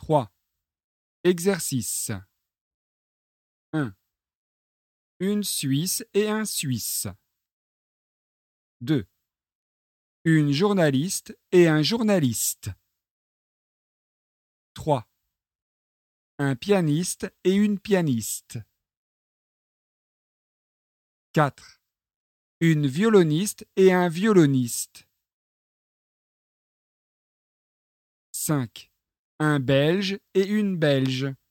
3. Exercice 1. Une Suisse et un Suisse. 2. Une journaliste et un journaliste. 3. Un pianiste et une pianiste. 4. Une violoniste et un violoniste. 5. Un Belge et une Belge.